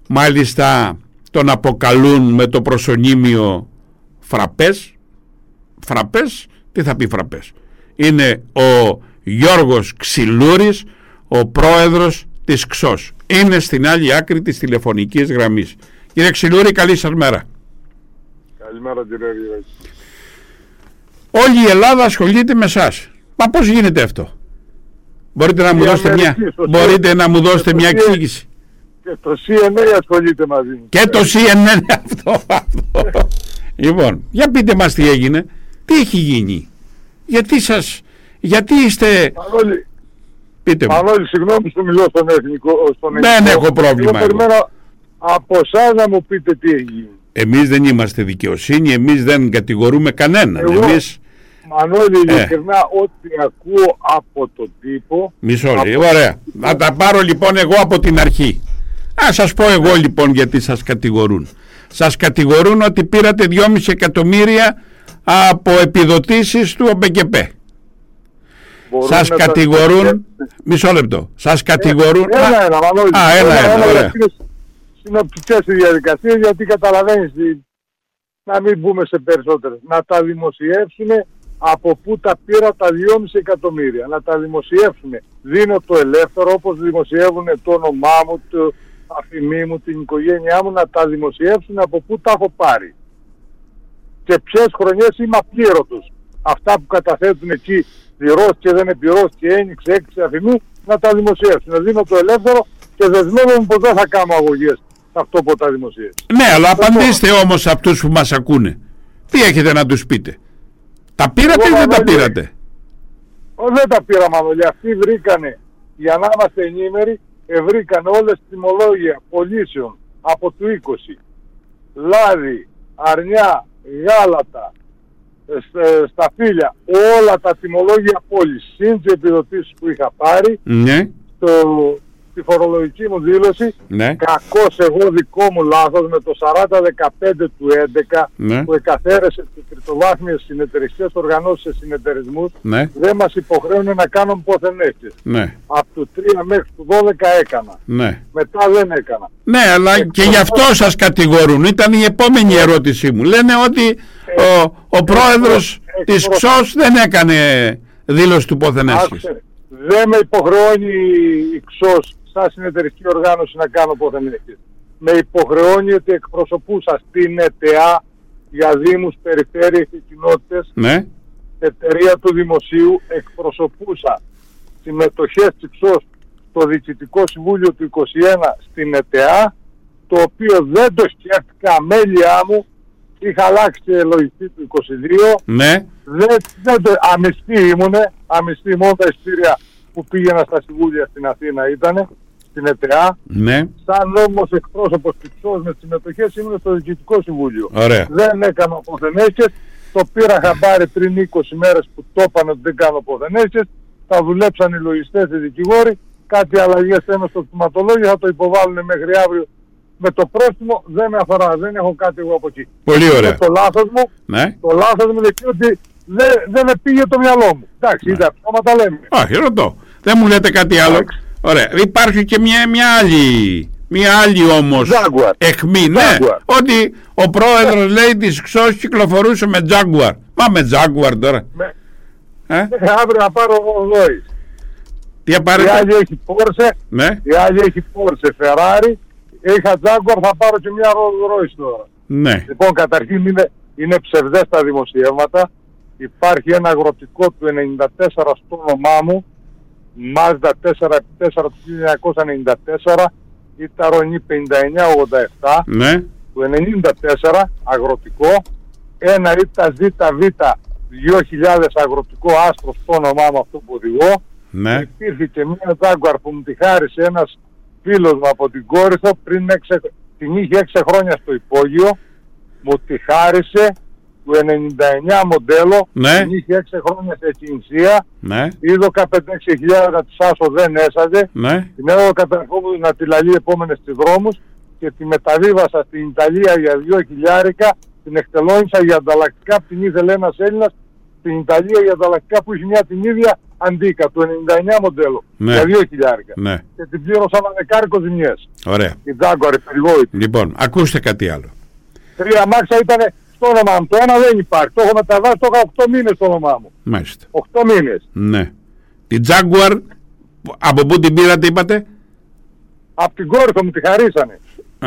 Μάλιστα τον αποκαλούν με το προσωνύμιο Φραπές. Φραπές, τι θα πει Φραπές? Είναι ο Γιώργος Ξυλούρης, ο πρόεδρος της ΞΟΣ. Είναι στην άλλη άκρη της τηλεφωνικής γραμμής. Κύριε Ξυλούρη, καλή σας μέρα. Καλημέρα κύριε Ριώργη. Όλη η Ελλάδα ασχολείται με εσάς. Μα πώς γίνεται αυτό? Μπορείτε να μου δώσετε μια εξήγηση? Και το CNN ασχολείται μαζί μου. Και το CNN αυτό. Λοιπόν, για πείτε μας τι έγινε. Τι έχει γίνει? Γιατί είστε... Μανώλη, συγγνώμη που μιλώ στον εθνικό. Δεν έχω πρόβλημα. Εγώ περιμένω από εσάς να μου πείτε τι έχει γίνει. Εμείς δεν είμαστε δικαιοσύνη, εμείς δεν κατηγορούμε κανέναν. Μανώλη, ειλικρινά, ό,τι ακούω από τον τύπο... Μισό λεπτό, ωραία. Να τα πάρω λοιπόν εγώ από την αρχή. Να σας πω εγώ λοιπόν γιατί σας κατηγορούν. Σας κατηγορούν ότι πήρατε 2,5 εκατομμύρια από επιδοτήσεις του ΟΠΕΚΕΠΕ. Σας κατηγορούν... Μισό λεπτό. Σας κατηγορούν... Ένα, Μανώλη. Ένα, ωραία. Συνοπτικές οι διαδικασίες, γιατί καταλαβαίνεις, να μην μπούμε σε περισσότερες. Να τα δημοσιεύσουμε από πού τα πήρα τα 2,5 εκατομμύρια. Να τα δημοσιεύσουμε. Δίνω το ελεύθερο, όπως δημοσιεύουν το όνομά μου, το αφημί μου, την οικογένειά μου, να τα δημοσιεύσουν από πού τα έχω πάρει. Και ποιες χρονιές είμαι απλήρωτος. Αυτά που καταθέτουν εκεί, πληρώθηκε, δεν επληρώθηκε, ένιξε, έξι αφημί, να τα δημοσιεύσουν. Δίνω το ελεύθερο και δεσμεύομαι πως δεν θα κάνω αγωγές. Αυτό που τα δημοσίευσε. Ναι, αλλά απαντήστε όμως σε αυτούς που μας ακούνε. Τι έχετε να τους πείτε? Τα πήρατε ή δεν τα πήρατε? Δεν τα πήρα, Μανώλη. Αυτοί βρήκανε, για να είμαστε ενήμεροι, βρήκανε όλες τις τιμολόγια πωλήσεων από το 20. Λάδι, αρνιά, γάλατα, σταφύλια, όλα τα τιμολόγια πώλησης, συν τις επιδοτήσεις που είχα πάρει, ναι. Τη φορολογική μου δήλωση, ναι. Κακώς εγώ δικό μου λάθος με το 40-15 του 11, ναι. Που εκαθαίρεσε τις τριτοβάθμιες συνεταιριστικές οργανώσεις σε συνεταιρισμούς, ναι. Δεν μας υποχρέωνε να κάνουμε ποθενέξεις. Ναι. Από το 3 μέχρι το 12 έκανα. Ναι. Μετά δεν έκανα. Ναι, αλλά και γι' αυτό σας κατηγορούν. Ήταν η επόμενη ερώτησή μου. Λένε ότι ο πρόεδρος της ΞΟΣ δεν έκανε δήλωση του ποθενέξεις. Δεν με υποχρεώνει η ΞΟΣ σαν συνεταιριστική οργάνωση να κάνω ποθενέξεις. Με υποχρεώνει ότι εκπροσωπούσα στην ΕΤΕΑ για δήμους, περιφέρειες και κοινότητες, ναι. Εταιρεία του Δημοσίου, εκπροσωπούσα συμμετοχές της ΞΟΣ στο Διοικητικό Συμβούλιο του 21 στην ΕΤΕΑ, το οποίο δεν το σκέφτηκα, αμέλειά μου, είχα αλλάξει τη λογιστή του 22, ναι. αμυστή μόνο τα εισιτήρια που πήγαινα στα συμβούλια στην Αθήνα ήτανε, στην ΕΤΕΑ. Ναι. Σαν όμως εκπρόσωπος της ΞΟΣ με τις συμμετοχές ήμουν στο Διοικητικό Συμβούλιο. Ωραία. Δεν έκανα ποθενέξεις, το πήρα χαμπάρι πριν 20 μέρες που το είπαν ότι δεν κάνω ποθενέξεις, τα δουλέψαν οι λογιστές, οι δικηγόροι, κάτι αλλαγές θέλω στο κτηματολόγιο, θα το υποβάλουν μέχρι αύριο. Με το πρόστιμο δεν με αφορά, δεν έχω κάτι εγώ από εκεί. Πολύ ωραία. Το λάθος μου, ναι. Το λάθος μου είναι ότι δεν με πήγε το μυαλό μου. Εντάξει, ναι. είδα, άμα τα λέμε. Όχι, ρωτώ. Δεν μου λέτε κάτι άλλο. Ωραία. Υπάρχει και μια άλλη όμως αιχμή, ναι, ότι ο πρόεδρος λέει της ΞΟΣ κυκλοφορούσε με Jaguar. Μα με Jaguar τώρα. Αύριο να πάρω Rolls. Τι απάρετε? Η άλλη έχει Porsche, ναι. Η άλλη έχει Porsche, Ferrari. Είχα Jaguar, θα πάρω και μια Rolls Royce τώρα. Ναι. Λοιπόν, καταρχήν είναι ψευδές τα δημοσιεύματα. Υπάρχει ένα αγροτικό του 94 στο όνομά μου, Mazda 4x4 του 1994, Ιταρονή 5987, ναι. του 94 αγροτικό, ένα ΙΤΑ ZV 2000 αγροτικό άσπρο στο όνομά μου, αυτό που οδηγώ. Ναι. Υπήρχε και μια Jaguar που μου τη χάρισε ένας φίλος μου από την Κόρινθο, την είχε 6 χρόνια στο υπόγειο, μου τη χάρισε, του 99 μοντέλο, ναι. Την είχε 6 χρόνια σε Κινησία, ναι. είδωκα 5-6 χιλιάδες της άσο, δεν έσαζε, ναι. Την έδωκα καταρχόμουν να τη λαλεί επόμενες στις δρόμους και τη μεταβίβασα στην Ιταλία για 2 χιλιάρικα, την εκτελώνησα για ανταλλακτικά, την ήθελε ένας Έλληνας, στην Ιταλία για τα αλλακτικά που είχε μια την ίδια Αντίκα του 99 μοντέλο. Ναι. Για 2.000. Ναι. Και την πλήρωσαν ανεκάρικο ζημιές. Ωραία. Η Jaguar, η περιβόητη. Λοιπόν, ακούστε κάτι άλλο. 3 αμάξια ήταν στο όνομά μου. Το ένα δεν υπάρχει. Το έχω μεταβάσει, το είχα 8 μήνες στο όνομά μου. Μάλιστα. 8 μήνες. Ναι. Την Jaguar, από πού την πήρατε είπατε? Από την κόρη μου τη χαρίσανε.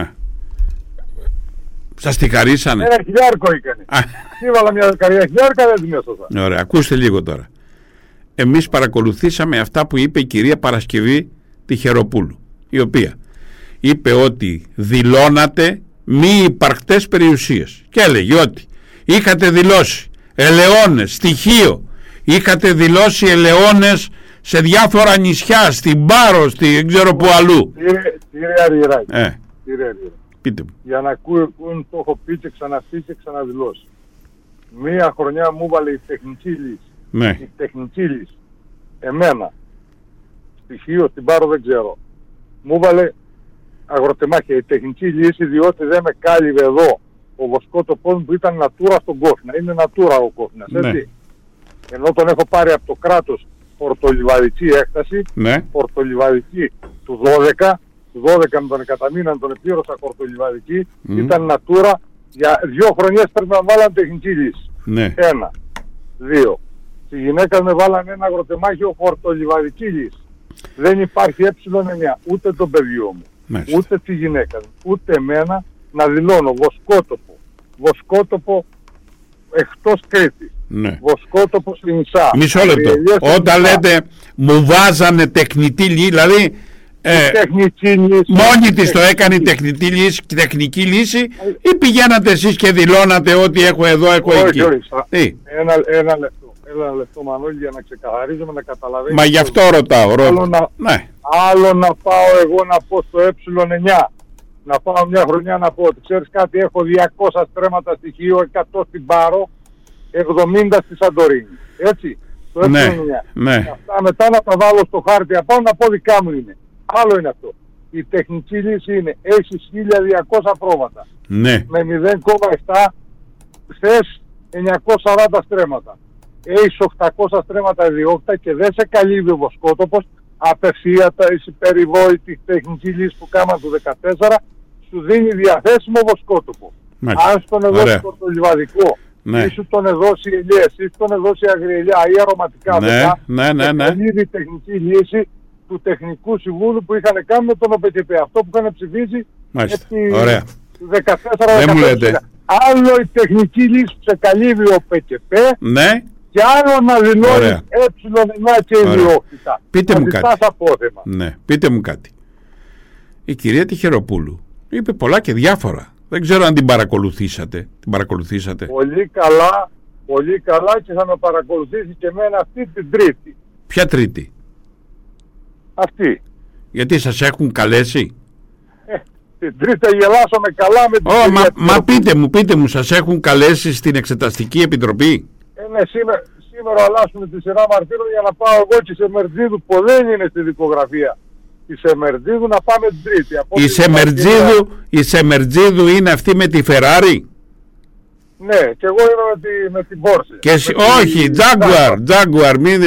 Σας τη χαρίσανε? 1.000 έκανε. Σύμβαλα μια 10.000, δεν την έσωσα. Ωραία, ακούστε λίγο τώρα. Εμείς παρακολουθήσαμε αυτά που είπε η κυρία Παρασκευή Τυχεροπούλου, η οποία είπε ότι δηλώνατε μη υπαρκτές περιουσίες και έλεγε ότι είχατε δηλώσει ελαιώνες, στοιχείο, είχατε δηλώσει ελαιώνες σε διάφορα νησιά, στην Πάρο, δεν ξέρω που αλλού. Κύριε Αριεράκη, πείτε μου. για να ακούει το έχω πει και ξαναπεί και ξαναδηλώσει. Μία χρονιά μου έβαλε η τεχνική λύση. Ναι. Η τεχνική λύση. Εμένα. Στοιχείο στην Πάρο δεν ξέρω. Μου έβαλε αγροτεμάχια η τεχνική λύση, διότι δεν με κάλυβε εδώ ο βοσκότοπός μου που ήταν Natura στον Κόφινα. Είναι Natura ο Κόφινας, έτσι. Ναι. Ενώ τον έχω πάρει από το κράτος πορτολιβαδική έκταση, ναι. Πορτολιβαδική του 12, του 12 με τον εκαταμήνα τον επλήρωσα πορτολιβαδική, ήταν Natura, για 2 χρονιές πρέπει να βάλαν τεχνική λύση. Ναι. 1, 2. Στη γυναίκα με βάλαν ένα αγροτεμάχιο πορτολιβαδική λύση. Δεν υπάρχει ε9, ούτε το παιδιό μου, μάλιστα, ούτε τη γυναίκα μου, ούτε εμένα να δηλώνω βοσκότοπο εκτός Κρήτης. Ναι. Βοσκότοπο στην Ισά. Μισό λεπτό. Όταν λέτε μου βάζανε τεχνητή λύση, δηλαδή τεχνική λύση, μόνη της το έκανε η τεχνική λύση ή πηγαίνατε εσείς και δηλώνατε ότι έχω εδώ, έχω εκεί? Όχι. Ένα λεπτό Μανώλη, για να ξεκαθαρίζουμε, να καταλαβαίνουμε. Μα γι' αυτό ρωτάω. Άλλο να πάω εγώ να πω στο ε9, να πάω μια χρονιά να πω ότι ξέρεις κάτι, έχω 200 στρέμματα στοιχείο, 100 στην Πάρο, 70 στη Σαντορίνη. Έτσι, το ε9. Ναι. Αυτά μετά να τα βάλω στο χάρτη απάνω, να πω δικά μου είναι. Άλλο είναι αυτό. Η τεχνική λύση είναι, έχεις 1200 πρόβατα. Ναι. Με 0,7 θες 940 στρέμματα. Έχεις 800 στρέμματα ιδιόκτητα και δεν σε καλύβει ο βοσκότοπος. Απευθείατα η περιβόητη τεχνική λύση που κάναμε το 2014 σου δίνει διαθέσιμο βοσκότοπο. Αν στον εδώσει πορτολιβαδικό, ναι, ή σου τον εδώσει ελιές, ή σου τον εδώσει αγριελιά ή αρωματικά, ναι, η τεχνική λύση του τεχνικού συμβούλου που είχαν κάνει με τον ΟΠΕΚΕΠ. Αυτό που είχαν ψηφίσει επί 14-15. Άλλο η τεχνική λύση που σε καλύβει ο ΟΠΕΚΕΠ, ναι, και άλλο να δηλώνει ε9 και ιδιόκτητα. Πείτε μου κάτι. Ναι, πείτε μου κάτι. Η κυρία Τυχεροπούλου είπε πολλά και διάφορα. Δεν ξέρω αν την παρακολουθήσατε. Πολύ καλά και θα με παρακολουθήσει και εμένα αυτή την Τρίτη. Ποια Τρίτη? Αυτή. Γιατί σας έχουν καλέσει? Την Τρίτη γελάσαμε καλά με την μα πείτε μου, σας έχουν καλέσει στην Εξεταστική Επιτροπή? Ναι, σήμερα αλλάσουμε τη σειρά μαρτύρων για να πάω εγώ και σε Μερτζίδου που δεν είναι στη δικογραφία. Η Σεμερτζίδου να πάμε την Τρίτη. Η Σεμερτζίδου είναι αυτή με τη Φεράρι? Ναι, και εγώ είμαι με την Πόρσε. Όχι, Jaguar, μην...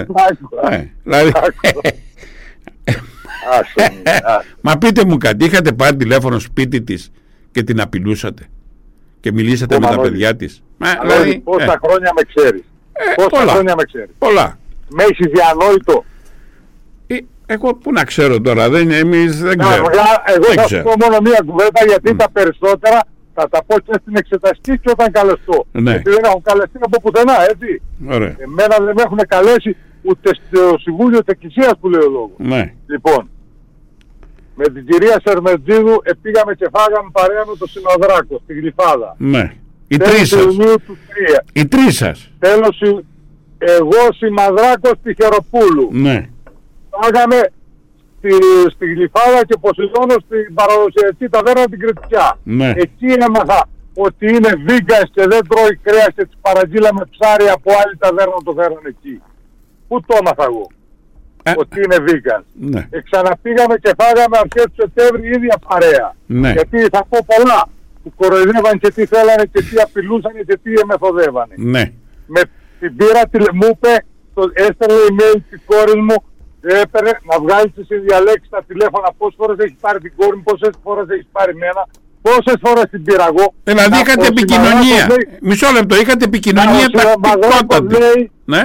Μα πείτε μου κάτι, είχατε πάρει τηλέφωνο σπίτι της και την απειλούσατε και μιλήσατε με τα παιδιά της? Πόσα χρόνια με ξέρεις? Πολλά. Με έχεις διανόητο? Εγώ πού να ξέρω τώρα, εμείς δεν ξέρω. Εγώ θα σου πω μόνο μία κουβέντα, γιατί τα περισσότερα θα τα πω και στην εξεταστική και όταν καλεστώ. Ναι. Γιατί δεν έχω καλεστεί από πουθενά, έτσι. Ωραία. Εμένα δεν με έχουν καλέσει ούτε στο Συμβούλιο της Εκκλησίας που λέει ο λόγος. Ναι. Λοιπόν, με την κυρία Σερμετζίδου πήγαμε και φάγαμε παρέα με τον Συνοδράκο στη Γλυφάδα. Ναι. Οι τρεις σας. Τέλος, εγώ Σιμαδράκος Τυχεροπούλου. Ναι. Φάγαμε στη Γλυφάδα και Ποσειδώνος στην παραδοσιακή ταβέρνα την Κρητικιά. Ναι. Εκεί έμαθα ότι είναι βίγκας και δεν τρώει κρέας και τις παραγγείλαμε ψάρι από άλλη ταβέρνα το φέραν εκεί. Πού το έμαθα εγώ? Ότι είναι βίγκας. Ναι. Ξαναπήγαμε και φάγαμε αρχές του Σεπτέμβρη ίδια παρέα. Ναι. Γιατί θα πω πολλά που κοροϊδεύαν και τι θέλανε και τι απειλούσαν και τι εμεθοδεύανε. Ναι. Την πήρα, μου είπε, έστελνε email της κόρης μου, έπαιρνε να βγάλει τις συνδιαλέξεις στα τηλέφωνα, πόσες φορές έχει πάρει την κόρη μου, πόσες φορές έχει πάρει εμένα, πόσες φορές την πήρα εγώ. Δηλαδή είχατε επικοινωνία. Μισό λεπτό, είχατε επικοινωνία τακτικότατη. Ναι.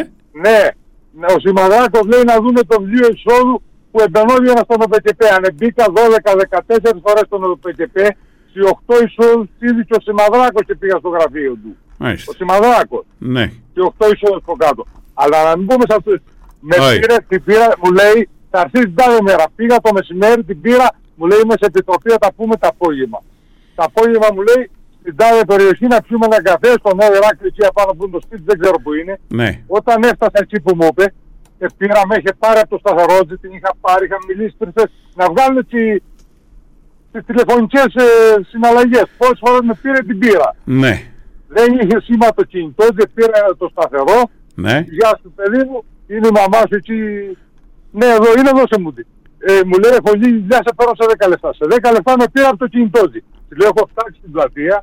Ο Σιμαδράκος λέει να δούμε το βιβλίο εισόδου που εμπαινόδιανα στον ΟΠΕΚΕΠ. Αν μπήκα 12-14 φορές στον ΟΠΕΚΕΠ, στις 8 εισόδους ήδη και ο Σιμαδράκος και πήγα στο γραφείο του. Μάλιστα. Ο Σιμαδράκος. Ναι. Και 8 εισόδους από κάτω. Αλλά να μην πούμε σε αυτό. Με πήρε, την πήρα, μου λέει, θα έρθει την τάδε μέρα. Πήγα το μεσημέρι, την πήρα, μου λέει, είμαι σε επιτροπή, θα τα πούμε το απόγευμα. Το απόγευμα μου λέει, στην τάδε περιοχή να πιούμε ένα καφέ, στο Νέο Ηράκλειο εκεί απάνω που είναι το σπίτι, δεν ξέρω που είναι. Ναι. Όταν έφτασα εκεί που μου είπε, πήρα, με είχε πάρει από το σταθερότζι, την είχα πάρει, είχα μιλήσει πριν να βγάλουν τις τηλεφωνικές συναλλαγές. Πόσες φορές με πήρε, την πήρα. Ναι. Δεν είχε σήμα το κινητό, δεν πήρα το σταθερό. Ναι. Γεια σου παιδί μου, είναι η μαμά σου εκεί. Ναι, εδώ είναι, δώσε μου την. Μου λέει, έχω γίνει δουλειά, σε παίρνω σε 10 λεπτά. Σε 10 λεπτά με πήρα από το κινητό της. Τη λέω, έχω φτάξει στην πλατεία.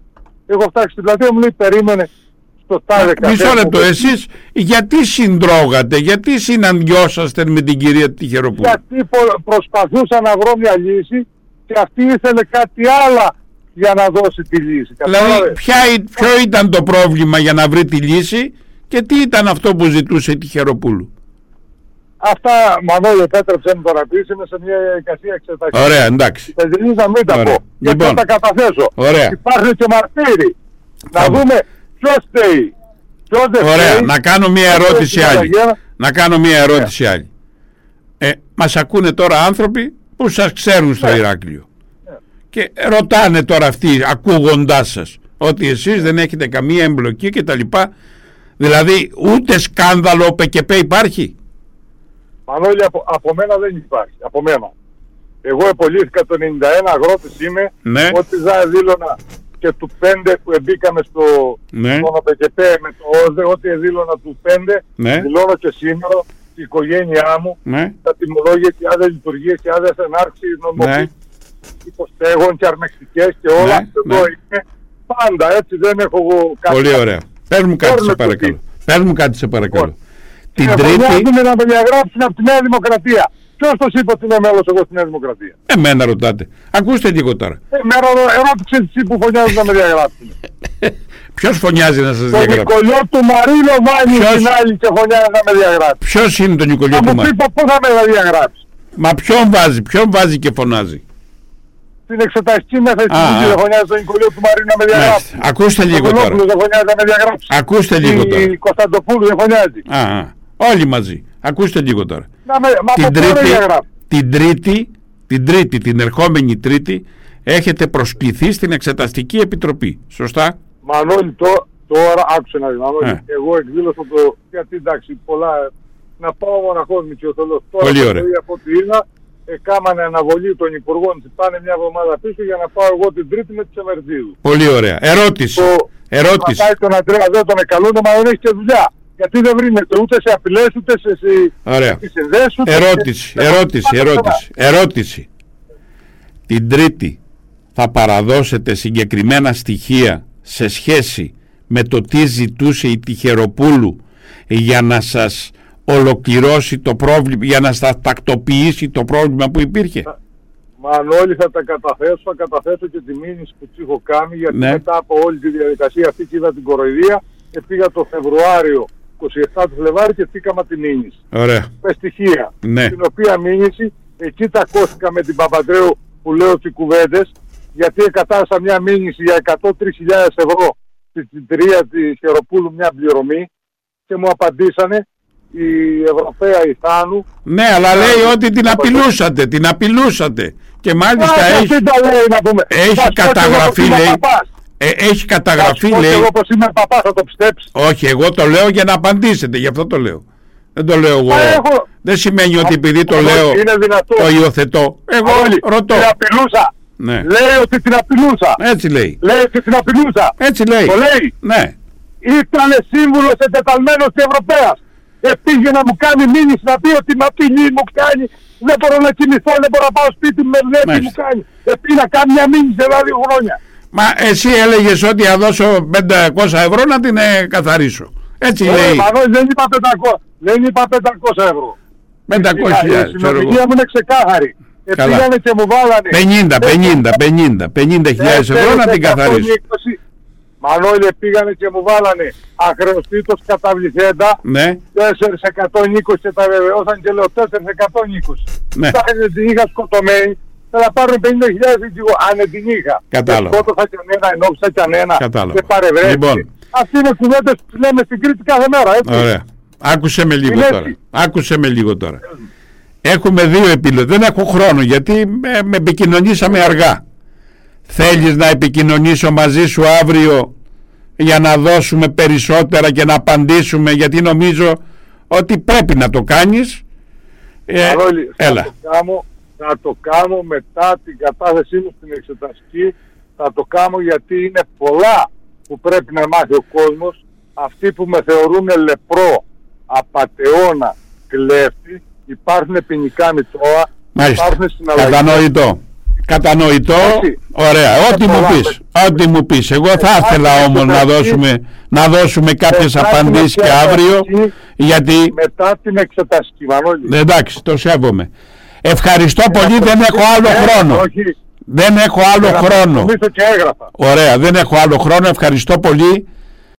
Μου λέει, περίμενε στο τάδε καφέ. Μισό λεπτό, εσείς γιατί συντρώγατε, γιατί συναντιόσαστε με την κυρία Τυχεροπούλου? Γιατί προσπαθούσα να βρω μια λύση και αυτή ήθελε κάτι άλλο για να δώσει τη λύση. Δηλαδή, ποιο ήταν το πρόβλημα για να βρει τη λύση και τι ήταν αυτό που ζητούσε η Τυχεροπούλου? Αυτά, Μανώλη, επέτρεψε να το ρωτήσει, είμαι σε μια εικασία εξεταστική. Ωραία, εντάξει. Να μην τα πω. Γιατί θα τα καταθέσω. Ωραία. Υπάρχουν και μαρτύροι. Να δούμε ποιος φταίει. Ωραία, να κάνω μια ερώτηση άλλη. Να κάνω μια ερώτηση άλλη. Μας ακούνε τώρα άνθρωποι που σας ξέρουν στο Ηράκλειο. Και ρωτάνε τώρα αυτοί, ακούγοντάς σας, ότι εσείς δεν έχετε καμία εμπλοκή κτλ. Δηλαδή, ούτε σκάνδαλο ΟΠΕΚΕΠ υπάρχει? Μανώλη, από μένα δεν υπάρχει. Από μένα. Εγώ επολύθηκα το 91, αγρότης είμαι. Ναι. Ό,τι δήλωνα και του 5 που εμπήκαμε στον ΟΠΕΚΕΠ με το ΩΣΔΕ, ό,τι δήλωνα του 5, δηλώνω και σήμερα η οικογένειά μου, τα τιμολόγια και άλλες λειτουργίες και άλλες ενάρξεις νομοποίησης υποστέγων και αρμεκτικές και όλα. Εδώ είναι πάντα, έτσι δεν έχω εγώ κάτι. Πολύ ωραία. Πες μου κάτι σε παρακαλώ. Πες μου κάτι σε παρακαλώ. Την Τρίτη να με διαγράψουν από τη Νέα Δημοκρατία. Ποιος το είπε ότι είμαι μέλος εγώ στη Νέα Δημοκρατία? Εμένα ρωτάτε. Ακούστε λίγο τώρα. Εμένα ερώτησε εσύ που φωνιάζει να με διαγράψουν. Ποιος φωνιάζει να σας διαγράψει? Το Νικολιό του Μαρίνο βάζει την άλλη και φωνιάζει να με διαγράψει. Ποιος είναι το Νικολιό του Μαρίνο? Θα μου πει πού θα με διαγράψει. Μα ποιον βάζει και φωνάζει? Την εξεταστική μέθοδο δεν φωνιάζει το Νικολιό του Μαρίνο να με διαγράψει. Ακούστε λίγο τώρα. Δεν φωνιάζει να με διαγράψει. Ακούστε λίγο τώρα. Η Κωνσταντοπούλου δεν φωνιάζει. Όλοι μαζί. Ακούστε λίγο τώρα. Την ερχόμενη Τρίτη έχετε προσκληθεί στην Εξεταστική Επιτροπή. Σωστά? Μανώλη, τώρα άκουσε να δει. Μανώλη, εγώ εκδήλωσα το. Γιατί εντάξει, πολλά. Να πάω μοναχός Μητσιοθελός. Τώρα από ό,τι είδα, κάμανε αναβολή των υπουργών. Πάνε μια εβδομάδα πίσω για να πάω εγώ την Τρίτη με τη Σεμερδίδου. Πολύ ωραία. Ερώτηση. Πατάει τον Αντρέα, δεν τον εκαλούν, μα δεν έχει και δουλειά. Γιατί δεν βρίνεται ούτε σε απειλές, ούτε σε συνδέσεις. Ερώτηση. Την Τρίτη θα παραδώσετε συγκεκριμένα στοιχεία σε σχέση με το τι ζητούσε η Τυχεροπούλου για να σας ολοκληρώσει το πρόβλημα, για να σας τακτοποιήσει το πρόβλημα που υπήρχε? Μανώλη, θα τα καταθέσω, θα καταθέσω και τη μήνυση που της έχω κάνει, γιατί μετά από όλη τη διαδικασία αυτή και είδα την κοροϊδία και πήγα το Φεβρουάριο 27 του Φλεβάρι και στήκαμε τη μήνυση. Ωραία. Με στοιχεία. Ναι. Την οποία μήνυση, εκεί τακώθηκα με την Παπαντρέου που λέω τις κουβέντες, γιατί εκατάστασα μια μήνυση για 103.000 ευρώ στην τρία της Χεροπούλου, μια πληρωμή, και μου απαντήσανε η Ευρωπαία Ιθάνου. Ναι, αλλά λέει ότι την απειλούσατε. Και μάλιστα έχει καταγραφεί, λέει. Έχει καταγραφεί, λέει. Εγώ πως είμαι παπά, θα το πιστέψει? Όχι, εγώ το λέω για να απαντήσετε, γι' αυτό το λέω. Δεν το λέω εγώ. Δεν σημαίνει ότι επειδή το λέω το υιοθετώ. Εγώ ρωτώ. Την απειλούσα. Ναι. Λέει ότι την απειλούσα. Έτσι λέει. Λέει ότι την απειλούσα. Έτσι λέει. Το λέει. Ναι. Ήτανε σύμβουλος εντεταλμένος της Ευρωπαίας. Πήγε να μου κάνει μήνυση να πει ότι με απειλή μου κάνει. Δεν μπορώ να κοιμηθώ, δεν μπορώ να πάω σπίτι μου, τι μου κάνει. Πήγε να κάνει μια μήνυση εδώ 2 χρόνια. Μα εσύ έλεγες ότι θα δώσω 500 ευρώ να την καθαρίσω. Έτσι λέει. Μανώλη, δεν είπα 500 ευρώ. 500.000. Η συνομιλία μου είναι ξεκάθαρη. Πήγανε και μου βάλανε 50.000 ευρώ να την καθαρίσω. Μανώλη, πήγανε και μου βάλανε αχρεωστήτως καταβληθέντα, ναι. 4.120 και τα βεβαιώσαν και λέω 4.120. Ναι. Φτάνει την είχα σκοτωμένη, θα πάρουν 50.000 αν την είχα. Κατάλαβα. Σκότωσα κανένα, ενόψα κανένα. Κατάλαβα. Και παρευρέθηκε. Λοιπόν. Αυτοί είναι κουβέντες που λέμε στην Κρήτη κάθε μέρα, έτσι. Ωραία. Άκουσε με λίγο τώρα. Έχουμε δύο επιλογές. Δεν έχω χρόνο γιατί με επικοινωνήσαμε αργά. Θέλεις να επικοινωνήσω μαζί σου αύριο για να δώσουμε περισσότερα και να απαντήσουμε, γιατί νομίζω ότι πρέπει να το κάνεις. Μανώλη, έλα. Θα το κάνω μετά την κατάθεσή μου στην εξεταστική. Θα το κάνω γιατί είναι πολλά που πρέπει να μάθει ο κόσμος. Αυτοί που με θεωρούν λεπρό, απατεώνα, κλέφτη, υπάρχουν ποινικά μητρώα, υπάρχουν συναλλαγές. Κατανοητό. Ωραία. Ό,τι μου πεις. Εγώ θα ήθελα όμως να δώσουμε κάποιες απαντήσεις και αύριο, γιατί μετά την εξεταστική, Μανώλη. Εντάξει, το σέβομαι. Ευχαριστώ πολύ, δεν έχω άλλο χρόνο. Δεν έχω άλλο χρόνο. Και έγραφα. Ωραία, δεν έχω άλλο χρόνο. Ευχαριστώ πολύ.